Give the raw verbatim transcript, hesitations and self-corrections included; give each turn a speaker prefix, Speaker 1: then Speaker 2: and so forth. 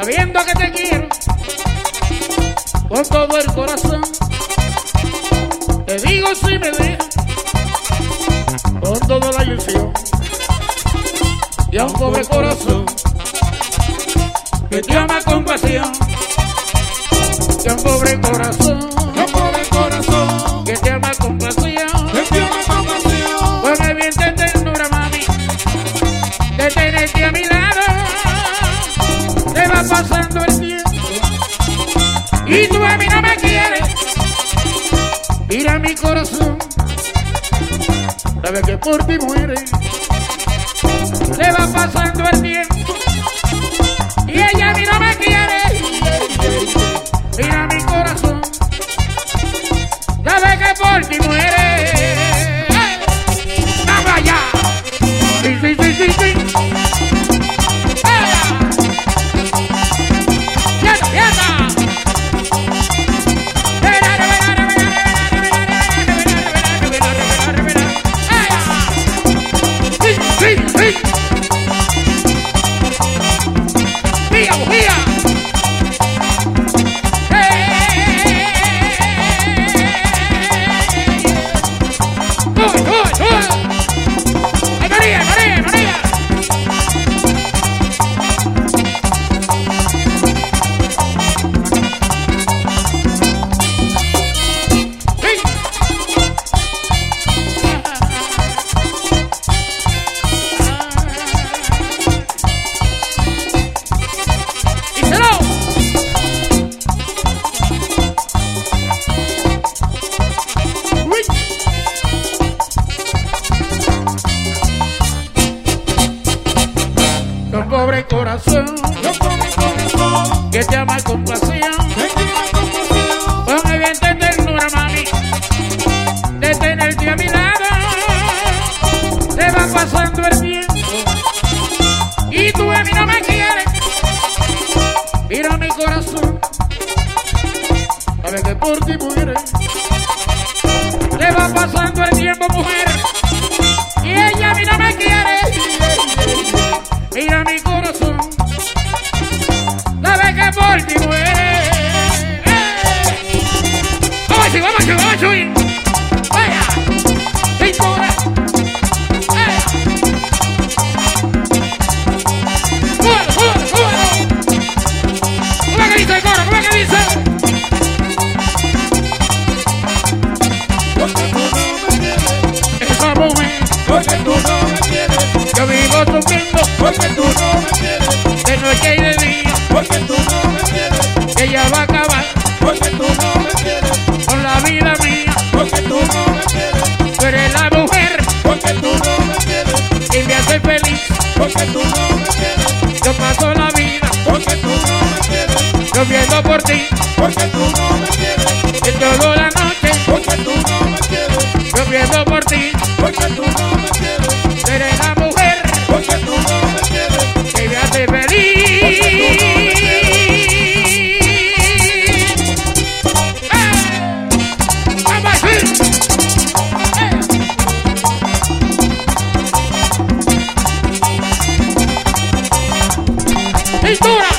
Speaker 1: sabiendo que te quiero con todo el corazón. Te digo si me dejas con toda la ilusión y a un pobre corazón que te ama con pasión. Y a un pobre corazón,
Speaker 2: y a un pobre corazón
Speaker 1: que te ama con pasión.
Speaker 2: que te ama con pasión.
Speaker 1: Pues me viene de ternura, mami, de tenerte a mi lado. Te va pasando el tiempo y tú a mí no me quieres. Mira mi corazón, sabes que por ti muere. Le va pasando el tiempo y ella a mí no me quiere. Mira mi corazón, sabes que por ti muere. ¡Vamos allá! ¡Sí, sí, sí, sí, sí! ¡Quieta, quieta! ¡Sí, sí! ¡Vía, vía! Un pobre corazón,
Speaker 2: Un pobre corazón
Speaker 1: que te ama con pasión.
Speaker 2: que te ama con pasión.
Speaker 1: Con el viento de ternura, mami, de tenerte a mi lado. Te va pasando el tiempo y tú a mí no me quieres. Mira mi corazón, sabes que por ti muere. Le va pasando el tiempo, mujer, y ella a mí no me quiere. Mira mi corazón, sabes que por ti muere. Vamos a subir, vamos a subir, vamos a subir. Vaya, cintura. Vaya. Súbelo, súbelo, súbelo. ¿Cómo es que dice el coro? ¿Cómo es que dice?
Speaker 2: Porque tú no me quieres.
Speaker 1: Esa mujer,
Speaker 2: Porque tú no me quieres.
Speaker 1: yo vivo sufriendo
Speaker 2: Porque tú no me quieres.
Speaker 1: de noche y de día.
Speaker 2: Porque tú no me quieres.
Speaker 1: Que ella va a acabar
Speaker 2: Porque tú no me quieres.
Speaker 1: con la vida mía.
Speaker 2: Porque tú no me quieres.
Speaker 1: Tú eres la mujer
Speaker 2: Porque tú no me quieres.
Speaker 1: que me hace feliz.
Speaker 2: Porque tú no me quieres.
Speaker 1: Yo paso la vida
Speaker 2: Porque tú no me quieres.
Speaker 1: yo viendo por ti.
Speaker 2: Porque tú no me quieres.
Speaker 1: Y toda la noche
Speaker 2: Porque tú no me quieres.
Speaker 1: yo viendo por ti.
Speaker 2: Porque tú no me quieres.
Speaker 1: Tú eres la mujer
Speaker 2: Porque tú no me quieres.
Speaker 1: que me hace feliz. ¡Pintura!